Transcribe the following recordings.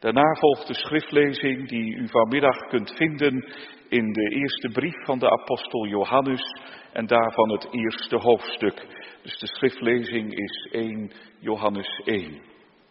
Daarna volgt de schriftlezing die u vanmiddag kunt vinden in de eerste brief van de apostel Johannes en daarvan het eerste hoofdstuk. Dus de schriftlezing is 1 Johannes 1.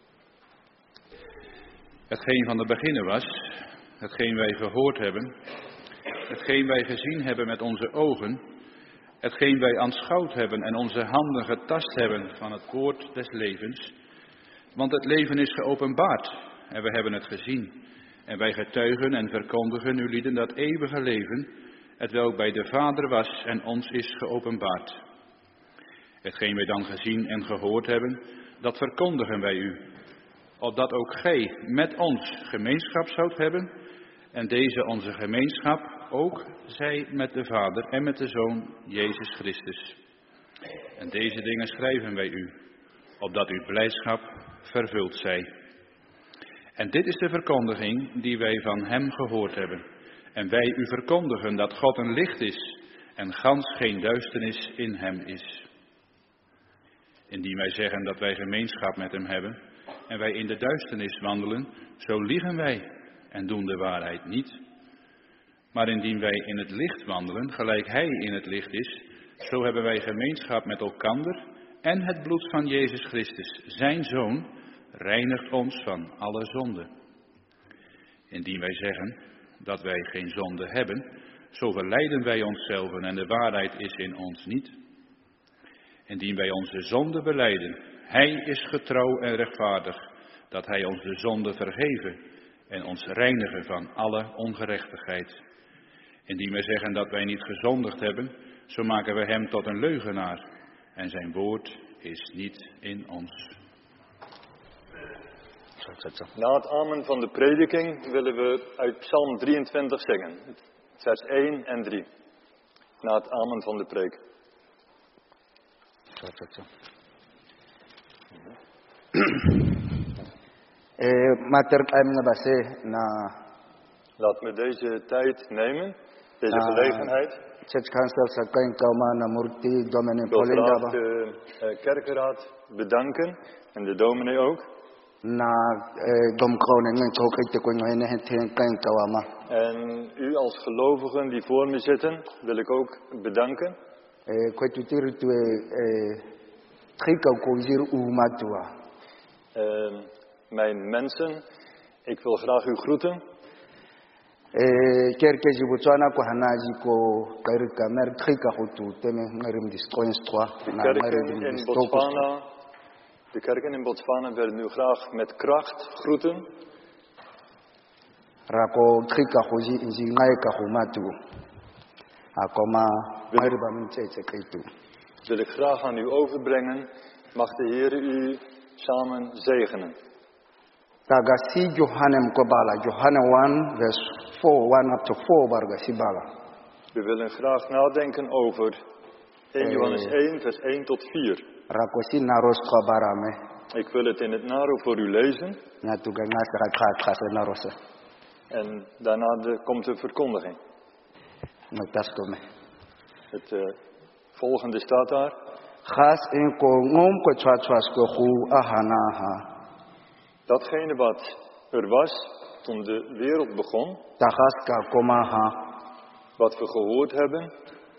Hetgeen van de beginnen was, hetgeen wij gehoord hebben, hetgeen wij gezien hebben met onze ogen, hetgeen wij aanschouwd hebben en onze handen getast hebben van het woord des levens. Want het leven is geopenbaard en we hebben het gezien. En wij getuigen en verkondigen u lieden dat eeuwige leven, hetwelk bij de Vader was en ons is geopenbaard. Hetgeen wij dan gezien en gehoord hebben, dat verkondigen wij u, opdat ook gij met ons gemeenschap zoudt hebben, en deze onze gemeenschap ook zij met de Vader en met de Zoon Jezus Christus. En deze dingen schrijven wij u, opdat uw blijdschap vervuld zij. En dit is de verkondiging die wij van hem gehoord hebben. En wij u verkondigen dat God een licht is en gans geen duisternis in hem is. Indien wij zeggen dat wij gemeenschap met hem hebben en wij in de duisternis wandelen, zo liegen wij en doen de waarheid niet. Maar indien wij in het licht wandelen, gelijk hij in het licht is, zo hebben wij gemeenschap met elkander en het bloed van Jezus Christus, zijn Zoon, reinigt ons van alle zonde. Indien wij zeggen dat wij geen zonde hebben, zo verleiden wij onszelf en de waarheid is in ons niet. Indien wij onze zonde belijden, hij is getrouw en rechtvaardig, dat hij ons de zonde vergeven en ons reinigen van alle ongerechtigheid. Indien wij zeggen dat wij niet gezondigd hebben, zo maken we hem tot een leugenaar en zijn woord is niet in ons. Na het amen van de prediking willen we uit Psalm 23 zingen, vers 1 en 3. Na het amen van de preek. Laat me deze tijd nemen, deze gelegenheid. Ik wil graag de kerkenraad bedanken en de dominee ook. En u als gelovigen die voor me zitten, wil ik ook bedanken. Mijn mensen, ik wil graag u groeten. De kerken in Botswana willen u graag met kracht groeten. Wil ik graag aan u overbrengen. Mag de Heer u samen zegenen. We willen graag nadenken over 1 Johannes 1 vers 1 tot 4. Ik wil het in het Naro voor u lezen. En daarna komt de verkondiging. Het volgende staat daar. Datgene wat er was toen de wereld begon. Wat we gehoord hebben.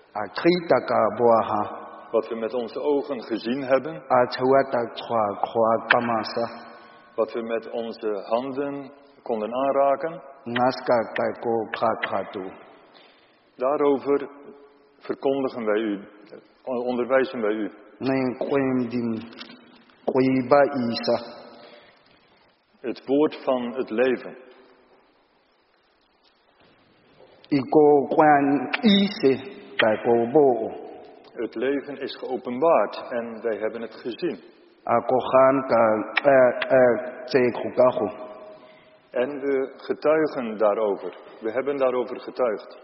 Wat we met onze ogen gezien hebben. Wat we met onze handen konden aanraken. Daarover verkondigen wij u, onderwijzen wij u. Het woord van het leven. Het leven is geopenbaard en wij hebben het gezien. En we getuigen daarover. We hebben daarover getuigd.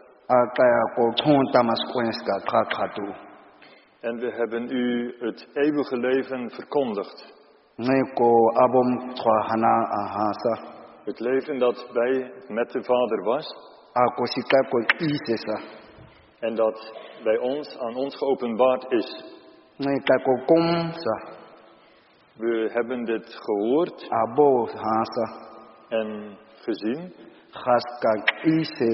En we hebben u het eeuwige leven verkondigd. Het leven dat bij met de Vader was. En dat bij ons, aan ons geopenbaard is. We hebben dit gehoord. en gezien. gas ka ise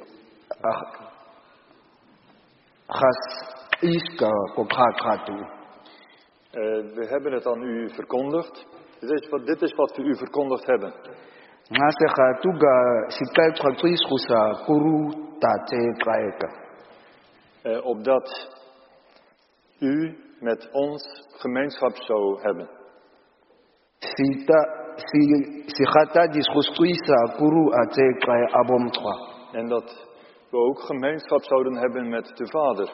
gas iska ko khatu. We hebben het aan u verkondigd. Dit is wat we u verkondigd hebben. Ngase khatu ga sikai khwatsi khusa kuru tate kaeka. Opdat u met ons gemeenschap zou hebben. Si khata diskhustwisa kuru ate kai abomtwa. En dat we ook gemeenschap zouden hebben met de Vader.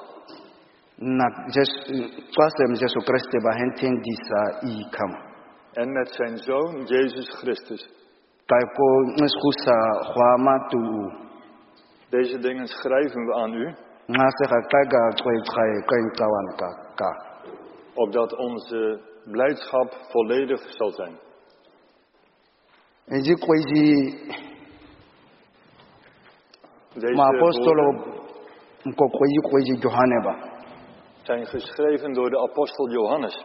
Jesu Christus bahenten disa ikam. En met zijn Zoon, Jezus Christus. Kaiko nskhusa khwamatu. Deze dingen schrijven we aan u. Opdat onze blijdschap volledig zal zijn. Deze woorden zijn geschreven door de apostel Johannes.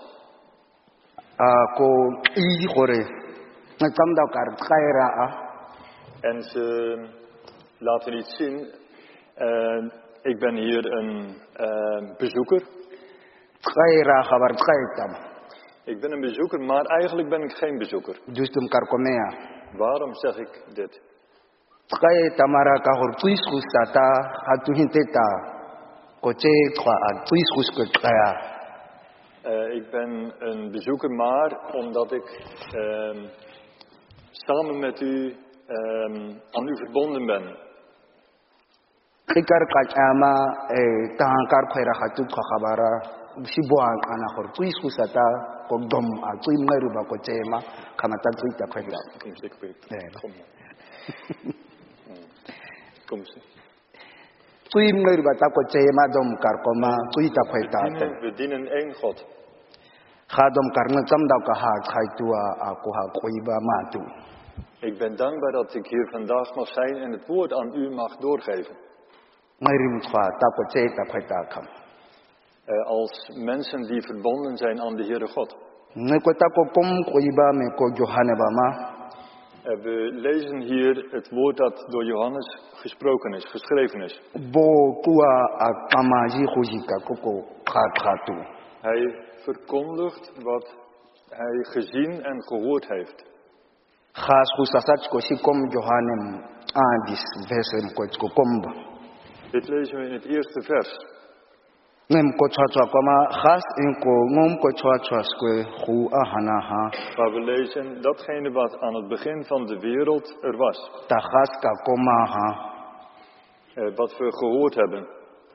En ze laten iets zien. Ik ben hier een bezoeker. Ik ben een bezoeker, maar eigenlijk ben ik geen bezoeker. Waarom zeg ik dit? Ik ben een bezoeker, maar omdat ik samen met u aan u verbonden ben. Kom eens. We dienen één God. Ik ben dankbaar dat ik hier vandaag mag zijn en het woord aan u mag doorgeven. Als mensen die verbonden zijn aan de Heere God. We lezen hier het woord dat door Johannes gesproken is, geschreven is. Hij verkondigt wat hij gezien en gehoord heeft. Dit lezen we in het eerste vers. Waar we lezen datgene wat aan het begin van de wereld er was. Wat we gehoord hebben.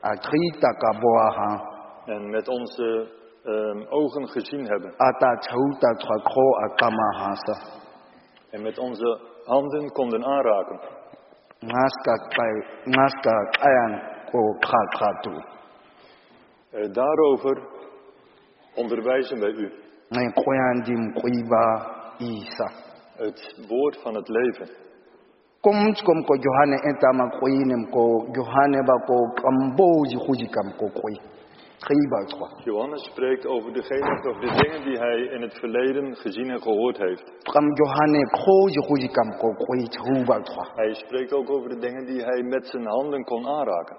En met onze ogen gezien hebben. En met onze handen konden aanraken. Daarover onderwijzen wij u. Het woord van het leven. Johannes spreekt over de dingen die hij in het verleden gezien en gehoord heeft. Hij spreekt ook over de dingen die hij met zijn handen kon aanraken.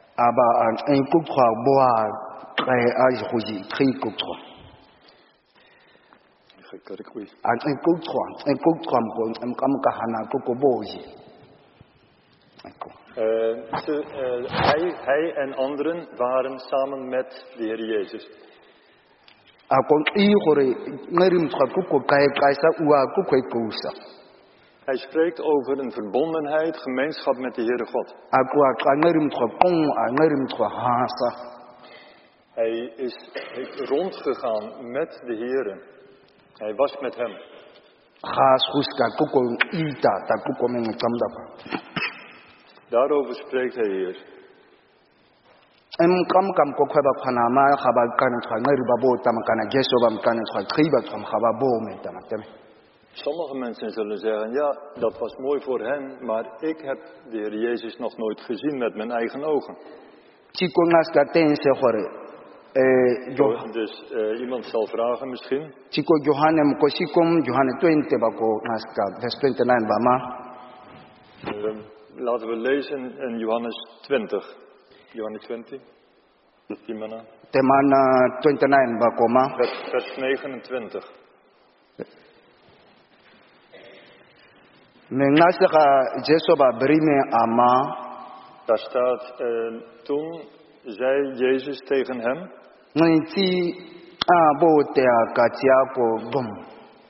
Hij en anderen waren samen met de Heer Jezus. Hij spreekt over een verbondenheid, gemeenschap met de Heere God. Hij is rondgegaan met de Heere. Hij was met hem. Daarover spreekt hij hier. Sommige mensen zullen zeggen, ja, dat was mooi voor hen, maar ik heb de Heer Jezus nog nooit gezien met mijn eigen ogen. Dus iemand zal vragen misschien. Chiko Johannes mkosikom Johannes 20 bako naska vers 29 bama. Laten we lezen in Johannes 20. Johannes 20. Gimana? Temana 29 bako ma. Vers 29. Mengasaka Jesu ba brime ama. Daar staat, toen zei Jezus tegen hem. Nti abo te akatiako bom.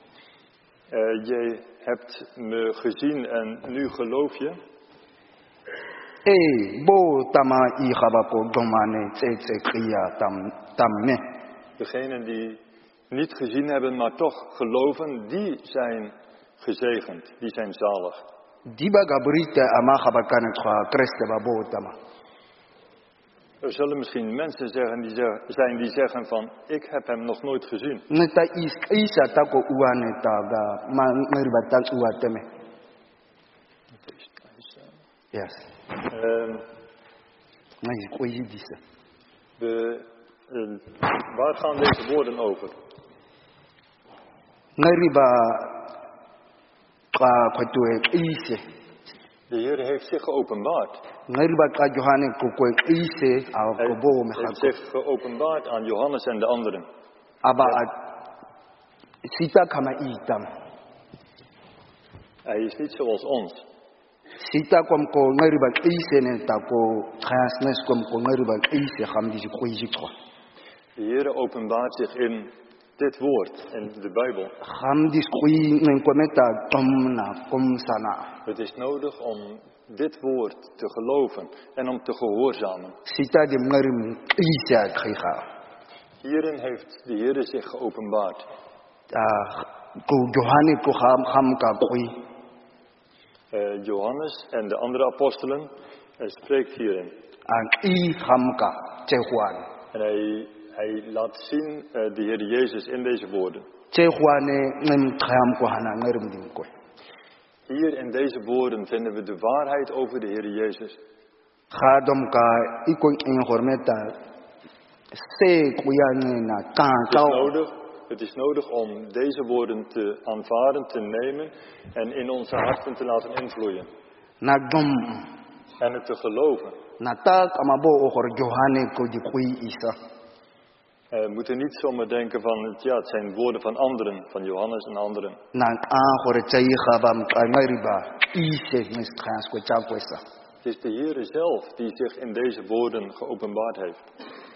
Je hebt me gezien en nu geloof je. Bo tama I gabako domane tsetse kriya tamme. Degenen die niet gezien hebben, maar toch geloven, die zijn gezegend, die zijn zalig. Diba gabrite ama gabakane twa kreste babo tama. Er zullen misschien mensen zijn die zeggen van, ik heb hem nog nooit gezien. Neta isa tako uane taga ma ngeribatan uateme. Yes. Waar gaan deze woorden over? De Heer heeft zich geopenbaard. Hij heeft zich geopenbaard aan Johannes en de anderen. Hij is niet zoals ons. De Heer openbaart zich in dit woord, in de Bijbel. Het is nodig om dit woord te geloven en om te gehoorzamen. Hierin heeft de Heer zich geopenbaard. Johannes en de andere apostelen spreekt hierin. En hij laat zien de Heer Jezus in deze woorden. Hier in deze woorden vinden we de waarheid over de Heer Jezus. Het is nodig om deze woorden te aanvaarden, te nemen en in onze harten te laten invloeien. En het te geloven. We moeten niet zomaar denken van, het zijn woorden van anderen, van Johannes en anderen. Het is de Heer zelf die zich in deze woorden geopenbaard heeft.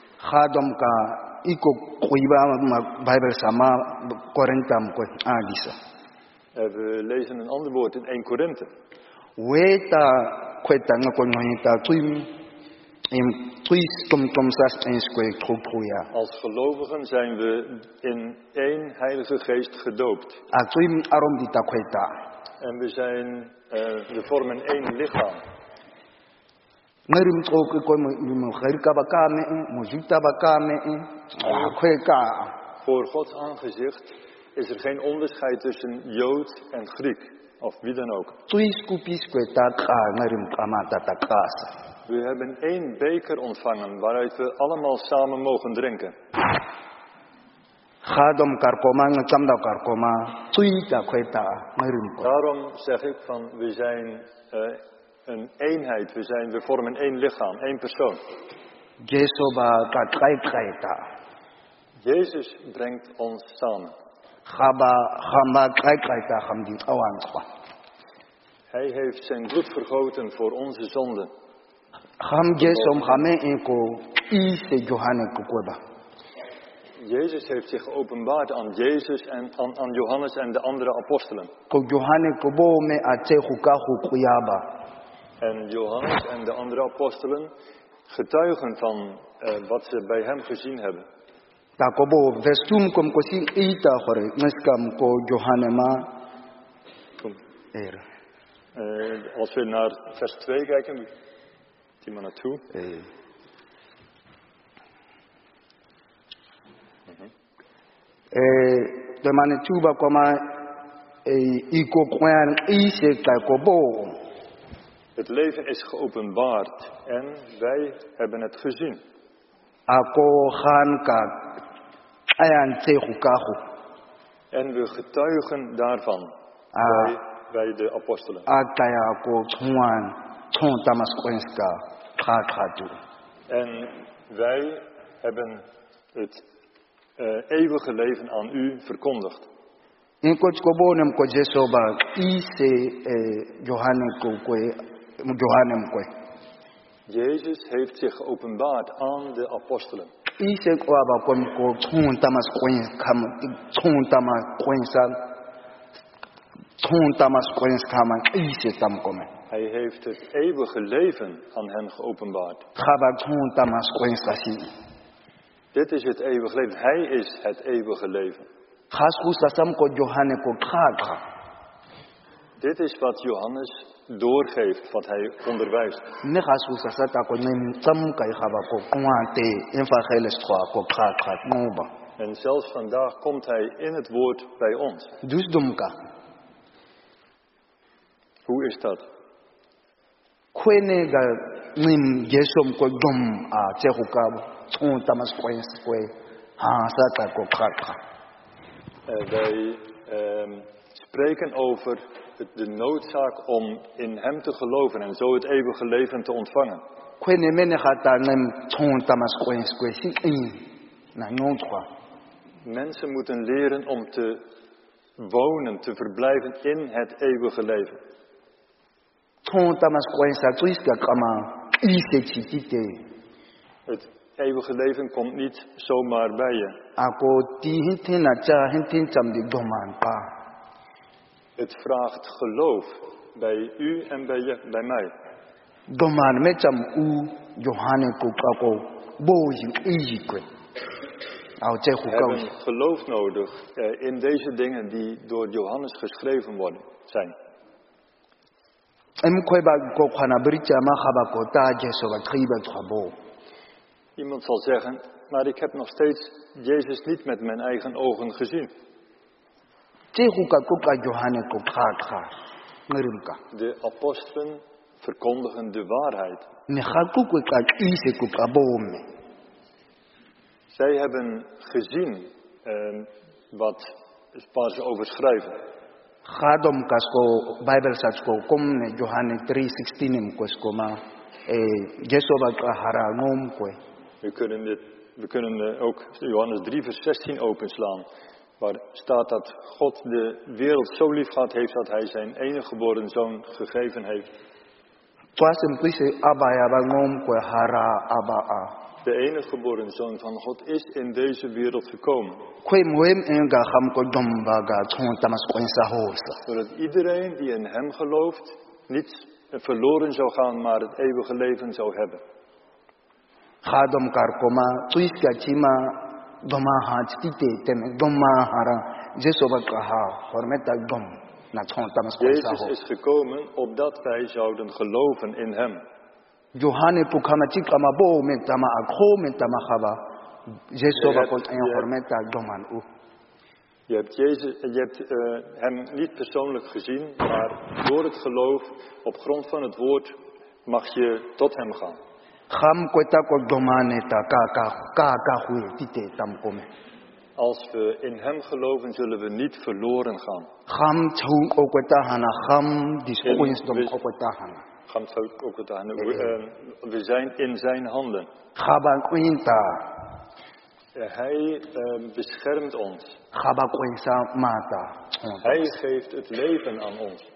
We lezen een ander woord in 1 Korinthe. Als gelovigen zijn we in één Heilige Geest gedoopt. En we vormen één lichaam. Voor Gods aangezicht is er geen onderscheid tussen Jood en Griek, of wie dan ook. We hebben één beker ontvangen waaruit we allemaal samen mogen drinken. Daarom zeg ik van, we zijn een eenheid, we vormen één lichaam, één persoon. Jezus brengt ons samen. Hij heeft zijn bloed vergoten voor onze zonden. Jezus heeft zich geopenbaard aan Jezus en aan Johannes en de andere apostelen. En Johannes en de andere apostelen getuigen van wat ze bij hem gezien hebben. Als we naar vers 2 kijken, die maar naartoe. Het leven is geopenbaard en wij hebben het gezien. Ako gaan ka ayan tehukahu. En we getuigen daarvan bij de apostelen. Akaya ko chuan chon tamas kwenska khatu. En wij hebben het eeuwige leven aan u verkondigd. Inkoch ko bonem ko Jesoba ise Johannes ko. Jezus heeft zich geopenbaard aan de apostelen. Ise ko aba ko chon tamas ise tam kome. Hij heeft het eeuwige leven aan hen geopenbaard. Khaba chon tamas kwenska si. Dit is het eeuwige leven. Hij is het eeuwige leven. Dit is wat Johannes doorgeeft, wat hij onderwijst. En zelfs vandaag komt hij in het woord bij ons. Hoe is dat? Wij spreken over de noodzaak om in hem te geloven en zo het eeuwige leven te ontvangen. Mensen moeten leren om te wonen, te verblijven in het eeuwige leven. Het eeuwige leven komt niet zomaar bij je. Het vraagt geloof bij u en bij mij. We hebben geloof nodig in deze dingen die door Johannes geschreven zijn. Iemand zal zeggen, maar ik heb nog steeds Jezus niet met mijn eigen ogen gezien. De apostelen verkondigen de waarheid. Zij hebben gezien waar ze over schrijven. We kunnen ook Johannes 3 vers 16 openslaan. Waar staat dat God de wereld zo lief gehad heeft dat hij zijn enige geboren zoon gegeven heeft. De enige geboren zoon van God is in deze wereld gekomen. Zodat iedereen die in hem gelooft niet verloren zou gaan, maar het eeuwige leven zou hebben. Jezus is gekomen opdat wij zouden geloven in hem. Je hebt hem niet persoonlijk gezien, maar door het geloof, op grond van het woord, mag je tot hem gaan. Als we in hem geloven, zullen we niet verloren gaan. We zijn in zijn handen. Hij beschermt ons. Hij geeft het leven aan ons.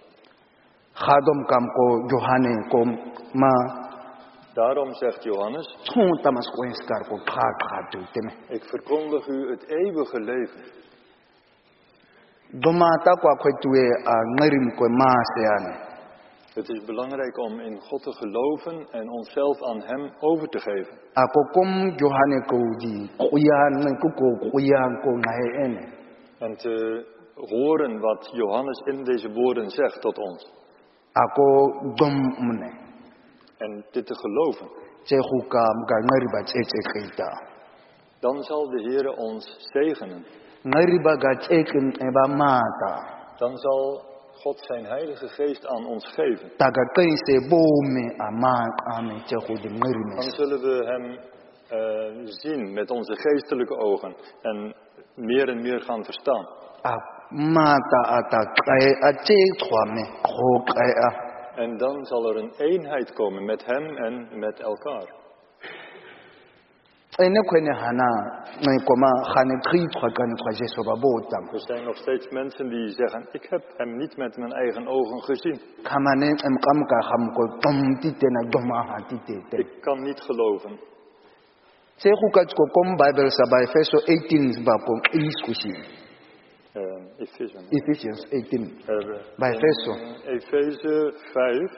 Daarom zegt Johannes, ik verkondig u het eeuwige leven. Het is belangrijk om in God te geloven en onszelf aan hem over te geven. En te horen wat Johannes in deze woorden zegt tot ons. En dit te geloven. Dan zal de Heere ons zegenen. Dan zal God zijn Heilige Geest aan ons geven. Dan zullen we hem zien met onze geestelijke ogen en meer gaan verstaan. Mata ata kai ache twame ko kai En dan zal er een eenheid komen met hem en met elkaar. ene kwene hana ngai koma khane tri twakane twaje so babotam Er zijn nog steeds mensen die zeggen, ik heb hem niet met mijn eigen ogen gezien. kamane emkamka khamko tomtite na doma hatite Ik kan niet geloven. se khukat ko kom bible sa by Efeso 18 ba ko iskushi Ephesians 18 by Efeso Efeze 5.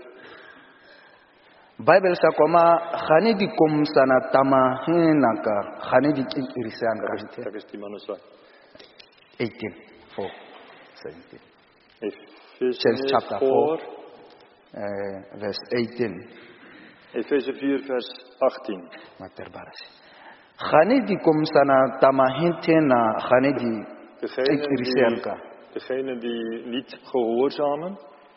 Bible sa koma khane di kom sana tama hinaka khane di irisan ka Dat is die manuswa. 18 4 17 Efeze chapter 4. verse 18 Efeze 4 vers 18. Materbarasi khane di kom sana tama hintena khane di Degene die niet gehoorzamen,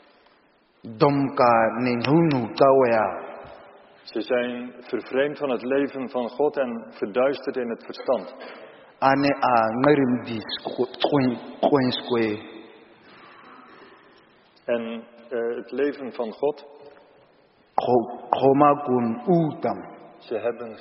domka nenunu tawaya ze zijn vervreemd van het leven van God en verduisterd in het verstand. ane a ngarim dis koinskwe En het leven van God, khoma kun utam ze hebben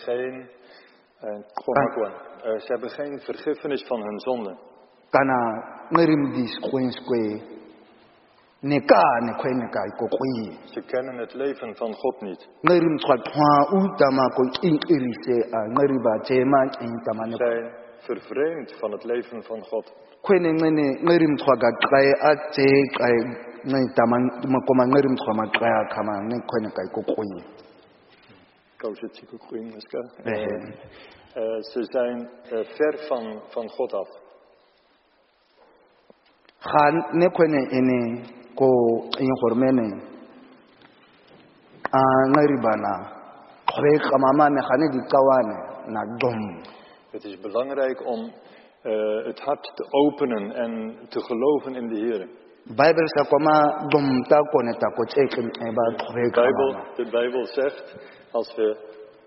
geen vergiffenis van hun zonden. kana ngarim dis koinskwe neka ne khoineka ikokwi Ze kennen het leven van God niet. ngarim twatwa utama ko irise a ngariba chema intama Ze ne zijn vervreemd van het leven van God. kwene ngene ngarim twaga kai ate kai ngai taman makoma ngarim twama kai kama ne khoineka ikokwi Ze zijn ver van God af. Khan ne kwene ene ko informene ngaribana khre kamama ne khane di kawane na dom Het is belangrijk om het hart te openen en te geloven in de Heer. Bible sa koma dom ta kone ta ko tsekem eba khre kamama De Bijbel zegt, als we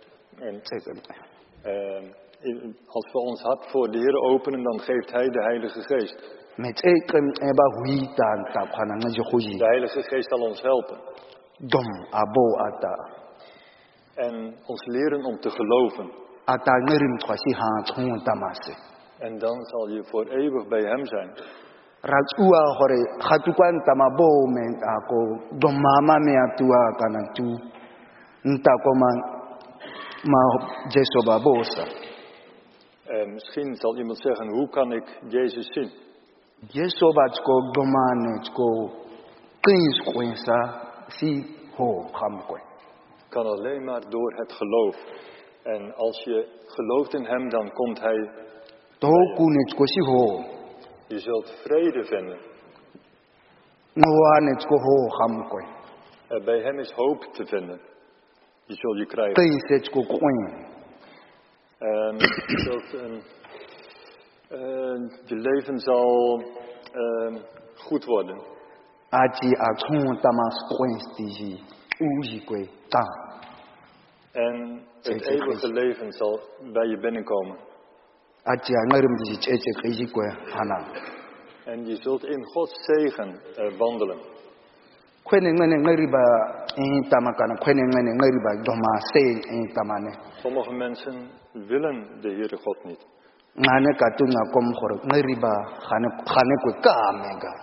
ons hart voor de Heer openen, dan geeft Hij de Heilige Geest. me tsekem eba huitan ta khana ngaji khuji De Heilige Geest zal ons helpen dom abo ata en ons leren om te geloven. ata ngirim twasi ha thung tamase En dan zal je voor eeuwig bij Hem zijn. ratua hore khatukwan tamabo men ako dom mama me atua kana tu nta koma ma jeso babosa Misschien zal iemand zeggen, hoe kan ik Jezus zien? jeso batko domane tko kins kwensa si ho khamkwe Kan alleen maar door het geloof. En als je gelooft in Hem, dan komt Hij. to kune tko si ho Je zult vrede vinden. noane tko ho khamkwe Bij Hem is hoop te vinden. Die zul je krijgen. kins tko kwen Je leven zal goed worden. ati athun tamas kwenstiji uji kwe ta En het eeuwige leven zal bij je binnenkomen. ati angarim di cheche kiji kwe hana En je zult in Gods zegen wandelen. kwene ngene ngariba tamakana kwene ngene ngariba doma se tamane Sommige mensen willen de Heere God niet. ngane katunga kom khoro ngariba khane kwe kamega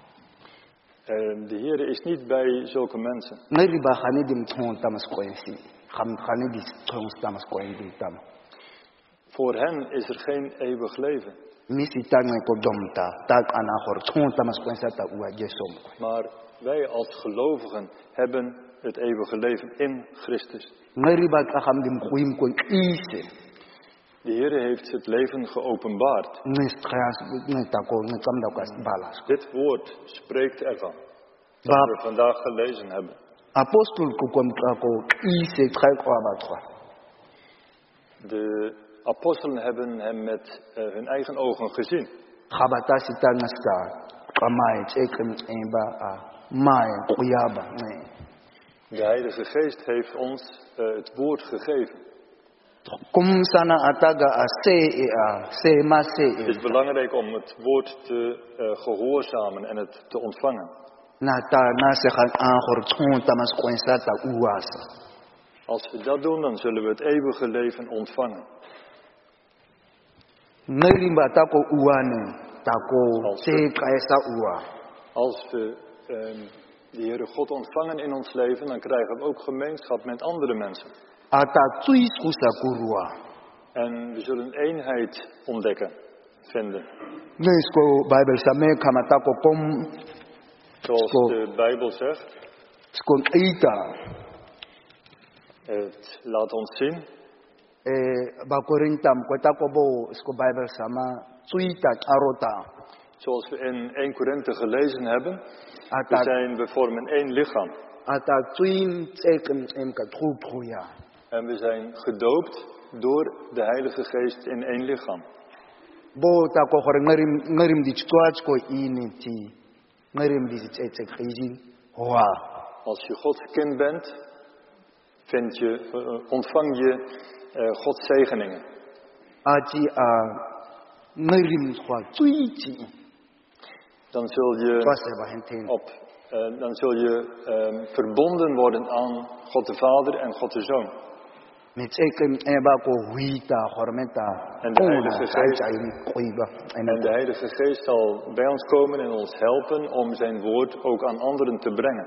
De Heere is niet bij zulke mensen. ngariba khane dim thon tamas kwensi khane di thon tamas kwendi tam Voor hen is er geen eeuwig leven. misi tange ko domta tak ana khor thon tamas kwensa ta uwa jesom Maar wij als gelovigen hebben het eeuwige leven in Christus. ngariba kham dim khuim ko ise De Heere heeft het leven geopenbaard. Dit woord spreekt ervan. Dat we vandaag gelezen hebben. De apostelen hebben hem met hun eigen ogen gezien. De Heilige Geest heeft ons het woord gegeven. Kom sana ataga a se ma Het se. is belangrijk om het woord te gehoorzamen en het te ontvangen. Na ta na se gaan aangor tson tamas kwensa ta uasa. Als we dat doen, dan zullen we het eeuwige leven ontvangen. Nerimba tako uane tako se kaisa ua. Als we de Heere God ontvangen in ons leven, dan krijgen we ook gemeenschap met andere mensen. Ata tuiskusa kurua. En we zullen eenheid ontdekken, vinden. Nesko Bible same kama tako kom Zoals Zo. de Bijbel zegt, skon eita. het laat ons zien. Ba Korintam kwetako bo sko Bible sama tuita arota. Zoals we in 1 Korinthe gelezen hebben, Ata we vormen één lichaam. ata tuin tsekem emka truya. En we zijn gedoopt door de Heilige Geest in één lichaam. Bo tako hore ngarim di twach ko initi. Ngarim di tsetsek khiji. Wa. Als je Gods kind bent, ontvang je Gods zegeningen. Ati ngarim khwa tuiti. Dan zul je, Twasse ba henten. dan zul je verbonden worden aan God de Vader en God de Zoon. Met tsekem eba ko huita hormeta. En de Heilige Geest. En En de Heilige Geest zal bij ons komen en ons helpen om zijn woord ook aan anderen te brengen.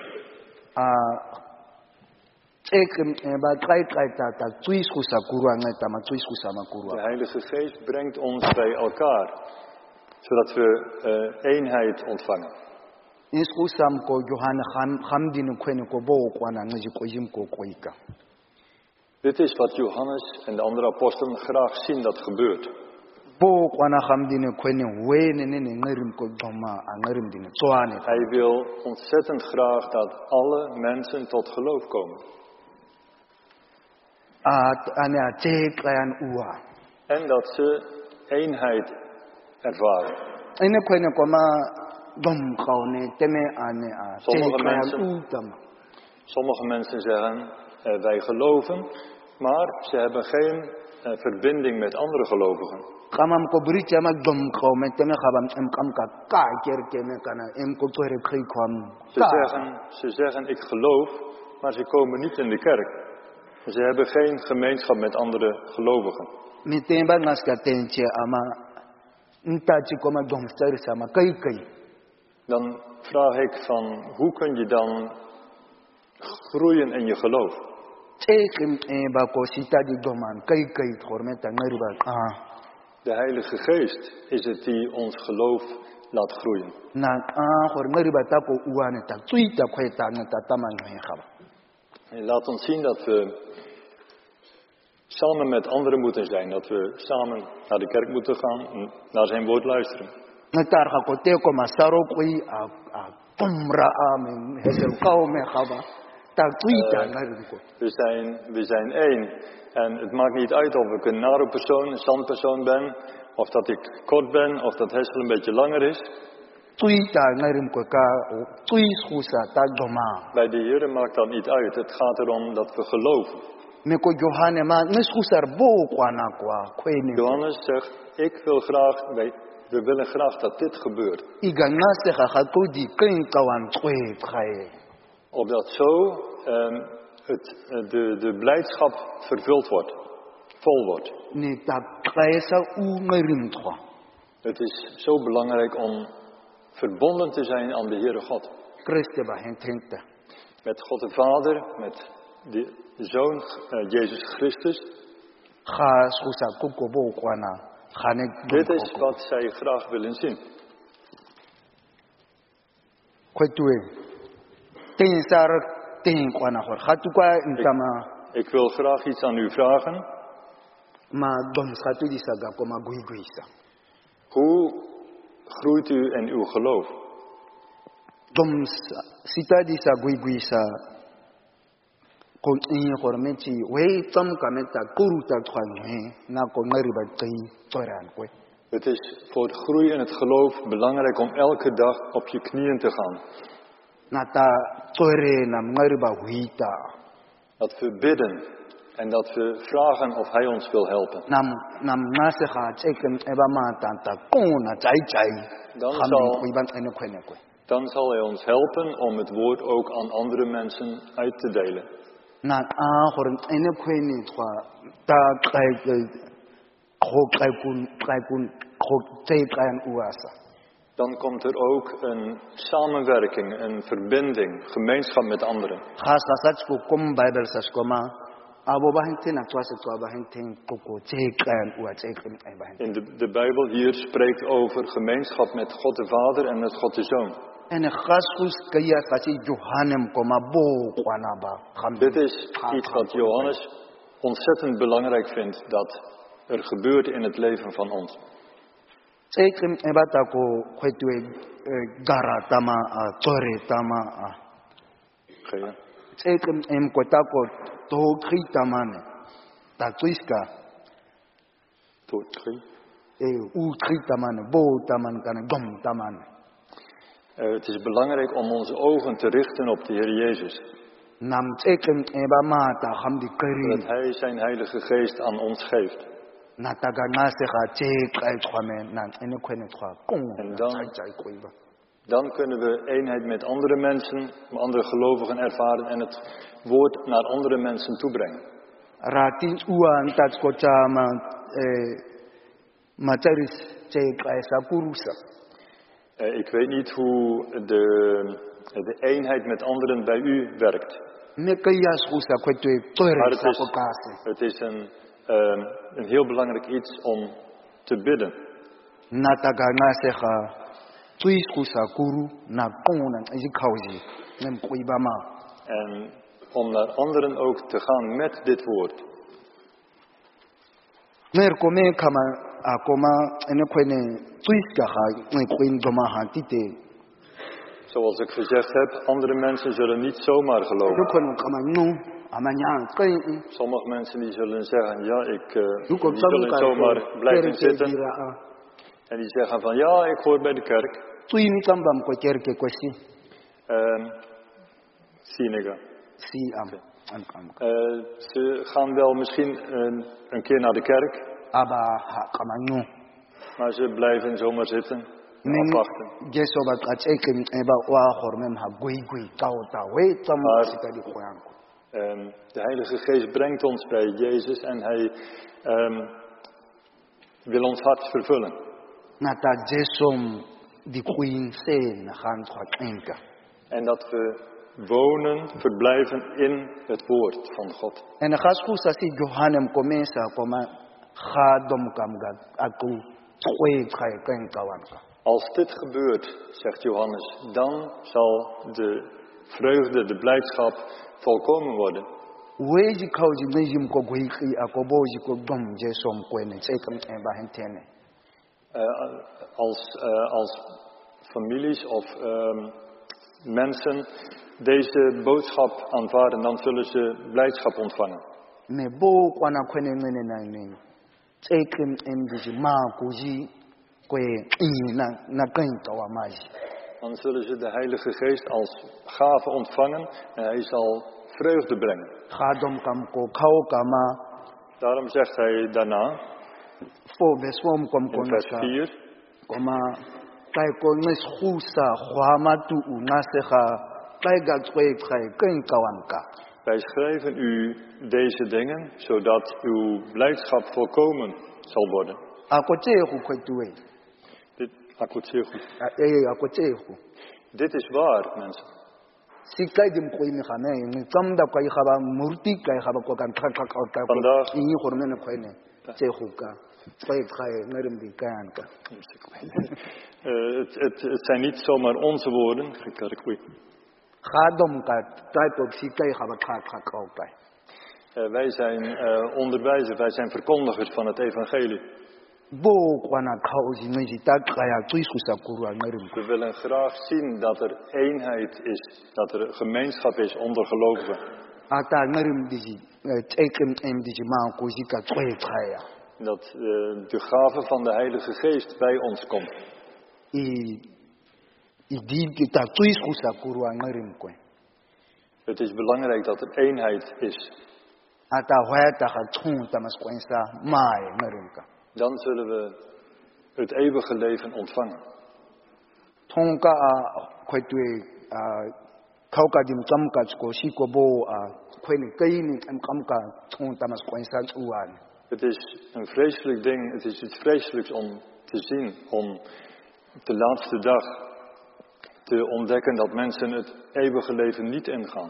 tsekem eba kai ta tuiskusa kurua ngeta ma tuiskusa De makurua. Heilige Geest brengt ons bij elkaar, zodat we eenheid ontvangen. Iskusam ko Johannes hamdin kwene ko bo kwana ngiji ko jim ko koika. Dit is wat Johannes en de andere apostelen graag zien dat gebeurt. Bo kwana hamdin kwene wene nene ngirim ko doma angirim din tswane. Hij wil ontzettend graag dat alle mensen tot geloof komen. Ane te klayan uwa. En dat ze eenheid ervaren. Ene kwene ko ma dom kaune teme ane te Sommige klayan mensen- utama. Sommige mensen zeggen, wij geloven, maar ze hebben geen verbinding met andere gelovigen. Kamam ko bricha ma dom kaume teme khabam em kam ka kerkene kana em ko tore khai kwam. Ze zeggen, ik geloof, maar ze komen niet in de kerk. Ze hebben geen gemeenschap met andere gelovigen. Mitemba ngaska tenche ama ntachi koma dom stari sama kai. Dan vraag ik van, hoe kun je dan groeien in je geloof? Tsekem ba ko sita di doman kai hormeta ngariba. De Heilige Geest is het die ons geloof laat groeien. Na hor ngariba ta ko uane ta tuita kweta ngata taman me khaba. Hij laat ons zien dat we samen met anderen moeten zijn. Dat we samen naar de kerk moeten gaan en naar zijn woord luisteren. Ngatar ha ko te ko masaro koi a tumra amen hesel kaume khaba. Ta tuita ngariba ko. We zijn één. En het maakt niet uit of ik een nare persoon, een standpersoon ben. Of dat ik kort ben, of dat Hessel een beetje langer is. Tuita ngarim ko ka tuis khusa ta doma. Bij de Heer maakt dat niet uit. Het gaat erom dat we geloven. Me ko Johanne ma ngiskusar bo kwana kwa kwene. Johannes zegt, we willen graag dat dit gebeurt. Iga nase ga ko di kin kawan kwe khae. Opdat zo de blijdschap vervuld wordt. Vol wordt. Ne ta kaisa u ngarim twa. Het is zo belangrijk om verbonden te zijn aan de Heere God. Christe ba hententa. Met God de Vader, met de Zoon Jezus Christus. Ga skusa kuko bo kwana. Khane Dit is wat zij graag willen zien. kwetue. Ten sar ten kwana hor. Khatu kwa ntama Ik wil graag iets aan u vragen. ma dom khatu di saga ko ma guiguisa. Hoe groeit u in uw geloof? Dom sita di sa guiguisa. Kon in hormeti we tam kameta kuruta tkhanye na ko ngari ba tei toran kwe. Het is voor het groeien in het geloof belangrijk om elke dag op je knieën te gaan. Nata tore na ngari ba huita. Dat we bidden En dat we vragen of hij ons wil helpen. Nam naseha teken eba matanta kona chai. Dan zal hij ons helpen om het woord ook aan andere mensen uit te delen. Na ahoren ene kwene twa ta uasa. Dan komt er ook een samenwerking, een verbinding, gemeenschap met anderen. In de Bijbel hier spreekt over gemeenschap met God de Vader en met God de Zoon. Dit is iets wat Johannes ontzettend belangrijk vindt dat er gebeurt in het leven van ons. Tsekem ebatako kwetwe garatama tsoretama Oké. Tsekem emkotako tokhritamane tatwiska Tot ukritamane botaman kana gomtamane. Het is belangrijk om onze ogen te richten op de Heer Jezus. Nam tsekem ebamata hamdi kari. Dat Hij zijn Heilige Geest aan ons geeft. En dan kunnen we eenheid met andere mensen, andere gelovigen ervaren en het woord naar andere mensen toebrengen. Ik weet niet hoe de eenheid met anderen bij u werkt. Maar het is een heel belangrijk iets om te bidden. En om naar anderen ook te gaan met dit woord. Zoals ik gezegd heb, andere mensen zullen niet zomaar geloven. Sommige mensen die zullen zeggen, ja, die zullen zomaar blijven zitten. En die zeggen van, ja, ik hoor bij de kerk. Sinega. Ze gaan wel misschien een keer naar de kerk. Maar ze blijven zomaar zitten. Afwachten. De Heilige Geest brengt ons bij Jezus en Hij wil ons hart vervullen. En dat we wonen, verblijven in het woord van God. Als dit gebeurt, zegt Johannes, dan zal de vreugde, de blijdschap volkomen worden. Als families of mensen deze boodschap aanvaarden, dan zullen ze blijdschap ontvangen. Dan zullen ze de Heilige Geest als gave ontvangen en Hij zal vreugde brengen. Daarom zegt Hij daarna, in vers 4, wij schrijven u deze dingen, zodat uw blijdschap volkomen zal worden. Dit is waar, mensen. Vandaag. Het zijn niet zomaar onze woorden. Wij zijn onderwijzers, wij zijn verkondigers van het evangelie. We willen graag zien dat er eenheid is, dat er gemeenschap is onder gelovigen. Dat de gave van de Heilige Geest bij ons komt. Het is belangrijk dat er eenheid is. ata hoeta ga tong tamas kwensa mai ngarimka. Dan zullen we het eeuwige leven ontvangen. Tongka kwetwe kauka dim kamka ko shikobo kweni kaini kamka tong tamas kwensa uan. Het is een vreselijk ding, het is iets vreselijks om te zien, om op de laatste dag te ontdekken dat mensen het eeuwige leven niet ingaan.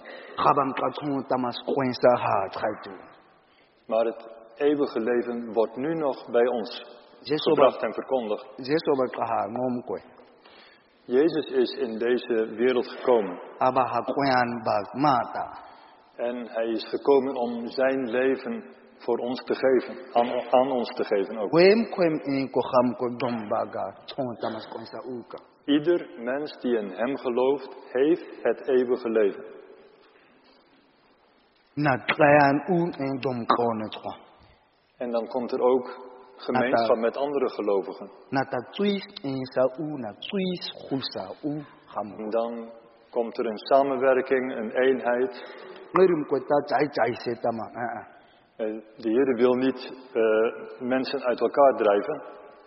Maar het eeuwige leven wordt nu nog bij ons gebracht en verkondigd. Jezus is in deze wereld gekomen. En hij is gekomen om zijn leven voor ons te geven, aan ons te geven ook. Ieder mens die in hem gelooft, heeft het eeuwige leven. En dan komt er ook gemeenschap met andere gelovigen. En dan komt er een samenwerking, een eenheid. De Heer wil niet mensen uit elkaar drijven.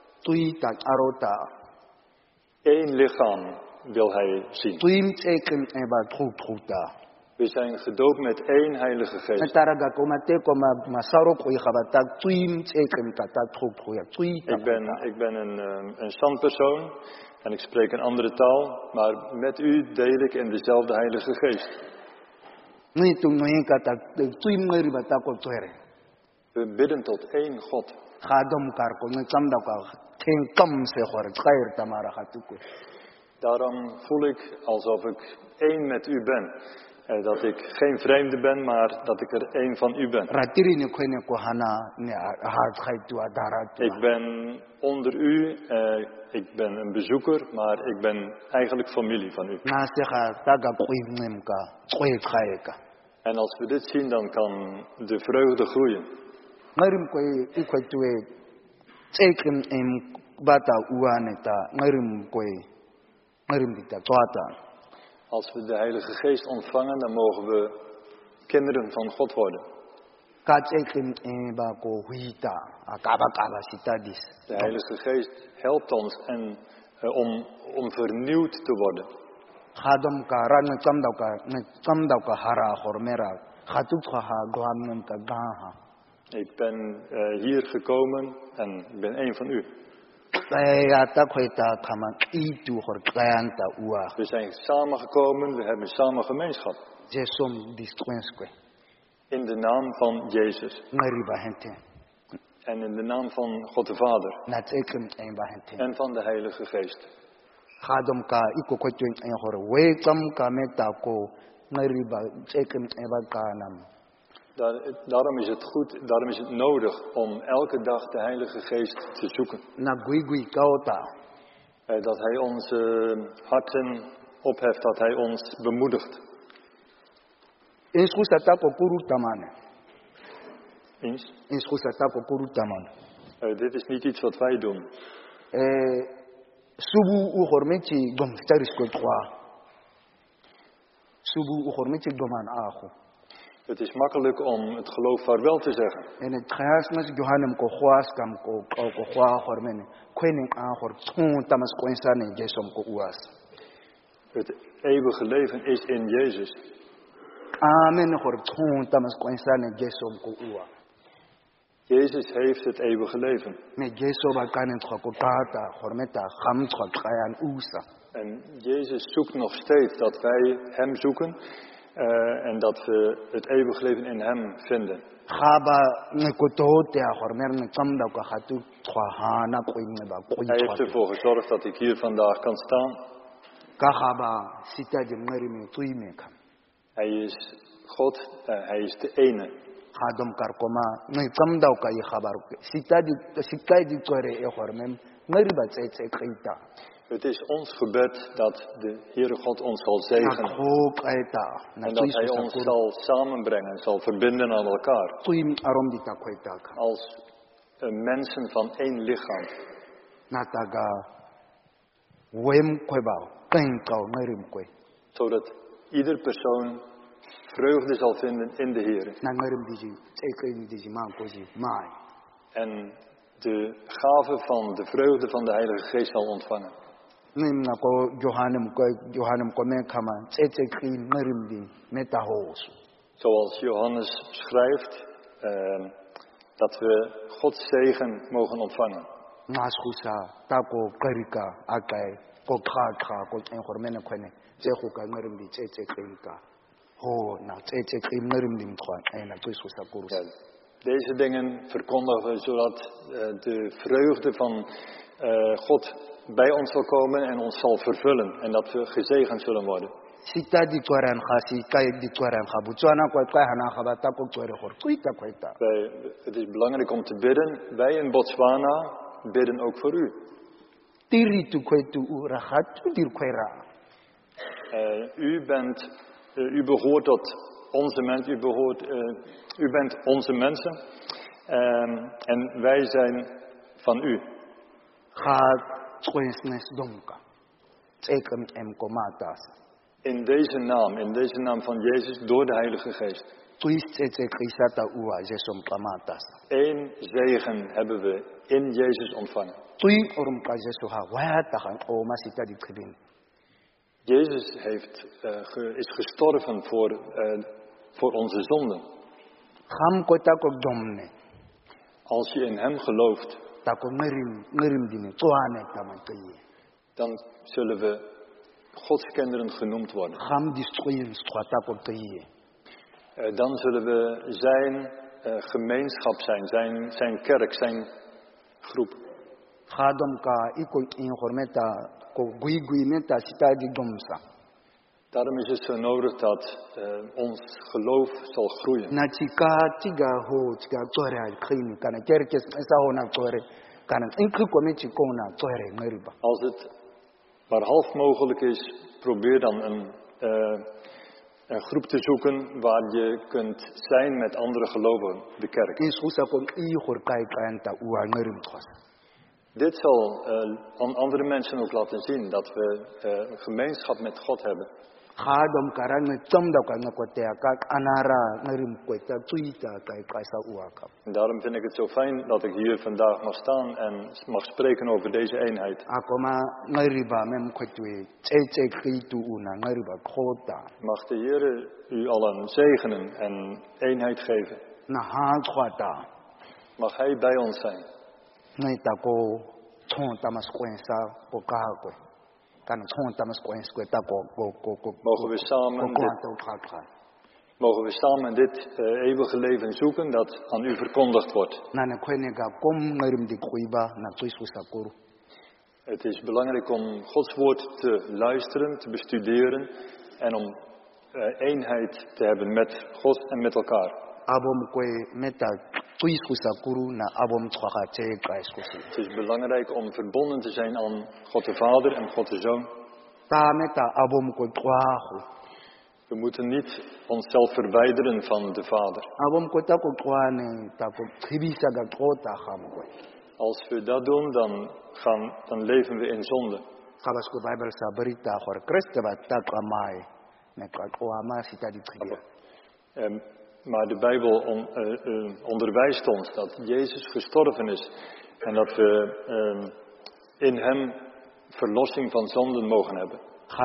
Eén lichaam wil hij zien. We zijn gedoopt met één Heilige Geest. Ik ben een standpersoon en ik spreek een andere taal, maar met u deel ik in dezelfde Heilige Geest. We bidden tot één God. Daarom voel ik alsof ik één met u ben. Dat ik geen vreemde ben, maar dat ik er één van u ben. Ik ben onder u, ik ben een bezoeker, maar ik ben eigenlijk familie van u. En als we dit zien, dan kan de vreugde groeien. Als we de Heilige Geest ontvangen, dan mogen we kinderen van God worden. De Heilige Geest helpt ons om vernieuwd te worden. Ik ben hier gekomen en ik ben een van u. We zijn samengekomen, we hebben samen gemeenschap. In de naam van Jezus. En in de naam van God de Vader. En van de Heilige Geest. Daarom is het goed, daarom is het nodig om elke dag de Heilige Geest te zoeken. Dat Hij onze harten opheft, dat Hij ons bemoedigt. Dit is niet iets wat wij doen. Het is makkelijk om het geloof vaarwel te zeggen. Het eeuwige leven is in Jezus. Jezus heeft het eeuwige leven. En Jezus zoekt nog steeds dat wij Hem zoeken. En dat we het eeuwige leven in Hem vinden. Hij heeft ervoor gezorgd dat ik hier vandaag kan staan. Hij is God, Hij is de ene. Het is ons gebed dat de Heere God ons zal zegenen. En dat Hij ons zal samenbrengen, zal verbinden aan elkaar. Als mensen van één lichaam. Zodat ieder persoon vreugde zal vinden in de Heer. Na ngarim diji tsekin diji man koji mai. En de gave van de vreugde van de Heilige Geest zal ontvangen. Nim na ko Johannem ko men kama tsekin ngarim di metahos. Zoals Johannes schrijft, dat we Gods zegen mogen ontvangen. Naskusa tako karika akai ko kha ko enhormene kwene tsekhu ka ngarim di tsekin ka. Ho na tsekin ngarim di mtwa na tsusa kurus. Ja, deze dingen verkondigen zodat de vreugde van God bij ons zal komen en ons zal vervullen. En dat we gezegend zullen worden. Sita di twaran khasi kai di twaran khabu tswana kwa kai hana khaba ta ko tswere khor tuita kwaita. Het is belangrijk om te bidden. Wij in Botswana bidden ook voor u. Tiri tu kwaitu ura khatu dir kwaira. U behoort tot onze mensen. U bent onze mensen. En wij zijn van u. Kha tswensnes donka. Tsekem em komatas. In deze naam van Jezus, door de Heilige Geest. Eén zegen hebben we in Jezus ontvangen. Jezus is gestorven voor onze zonden. Als je in hem gelooft, dan zullen we Gods kinderen genoemd worden. Dan zullen we zijn gemeenschap zijn, zijn kerk, zijn groep. Daarom is het zo nodig dat ons geloof zal groeien. Als het maar half mogelijk is, probeer dan een groep te zoeken waar je kunt zijn met andere gelovigen, de kerk. Dit zal aan andere mensen ook laten zien dat we een gemeenschap met God hebben. En daarom vind ik het zo fijn dat ik hier vandaag mag staan en mag spreken over deze eenheid. Mag de Heer u allen zegenen en eenheid geven. Mag Hij bij ons zijn. Mogen we samen dit eeuwige leven zoeken dat aan u verkondigd wordt. Het is belangrijk om Gods woord te luisteren, te bestuderen en om eenheid te hebben met God en met elkaar. Het is belangrijk om verbonden te zijn aan God de Vader en God de Zoon. We moeten niet onszelf verwijderen van de Vader. Als we dat doen, dan leven we in zonde. Maar de Bijbel onderwijst ons dat Jezus gestorven is en dat we in hem verlossing van zonden mogen hebben.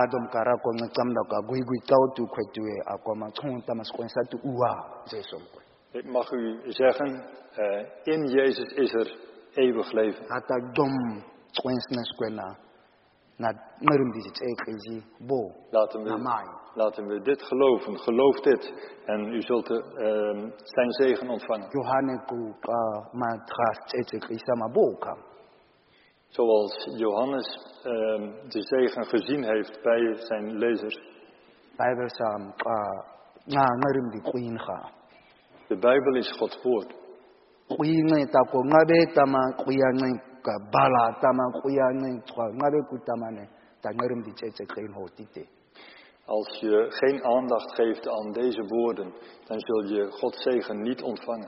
Ik mag u zeggen, in Jezus is er eeuwig leven. Laten we dit geloven. Geloof dit. En u zult zijn zegen ontvangen. Zoals Johannes de zegen gezien heeft bij zijn lezers. De Bijbel is Gods woord. Als je geen aandacht geeft aan deze woorden, dan zul je Gods zegen niet ontvangen.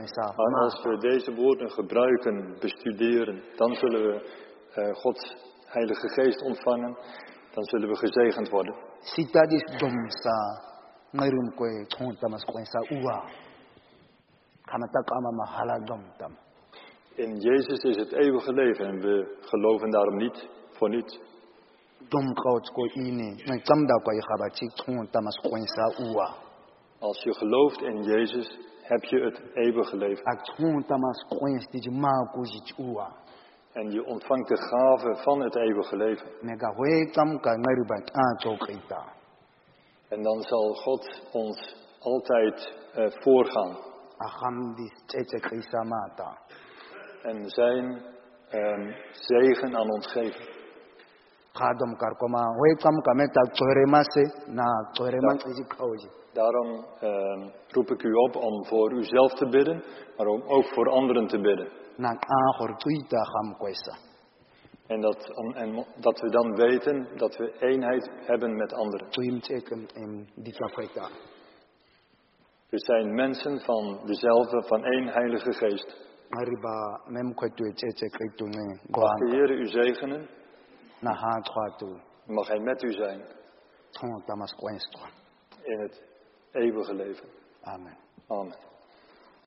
Maar als we deze woorden gebruiken, bestuderen, dan zullen we Gods Heilige Geest ontvangen, dan zullen we gezegend worden. Sitadis domsa ngairum koe chontamas koensa uwa. Kamatak ama mahala domtam. In Jezus is het eeuwige leven en we geloven daarom niet voor niets. Dom kauts ko ine, ngai kamda ko yabachi chontamas koensa uwa. Als je gelooft in Jezus, heb je het eeuwige leven. Ak chontamas koens diji ma kujich uwa. En je ontvangt de gave van het eeuwige leven. Mega we kam ka ngairuban chokita. En dan zal God ons altijd voorgaan. Acham dis tete krisamata. En zijn zegen aan ons geven. Gadom karkoma we kam kameta choremase na choreman iji kauji. Daarom roep ik u op om voor uzelf te bidden, maar om ook voor anderen te bidden. Na ahor tuita ham koesa. En dat we dan weten dat we eenheid hebben met anderen. Tuim teken in dikafeta. We zijn mensen van dezelfde, van één Heilige Geest. Mariba mem kwetu tete kritune Mag de goan. Heer u zegenen, Na ha twatu. mag Hij met u zijn Chontamas koensa. in het eeuwige leven. Amen. Amen.